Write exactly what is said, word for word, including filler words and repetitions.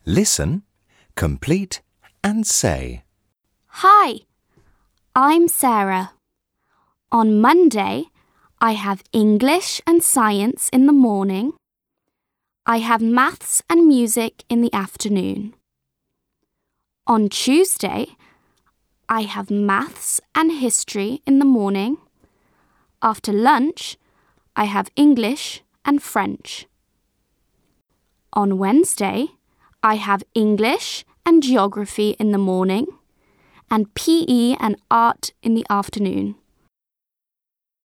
Listen, complete and say. Hi, I'm Sarah. On Monday, I have English and science in the morning. I have maths and music in the afternoon. On Tuesday, I have maths and history in the morning. After lunch, I have English and French. On Wednesday, I have English and geography in the morning and P E and art in the afternoon.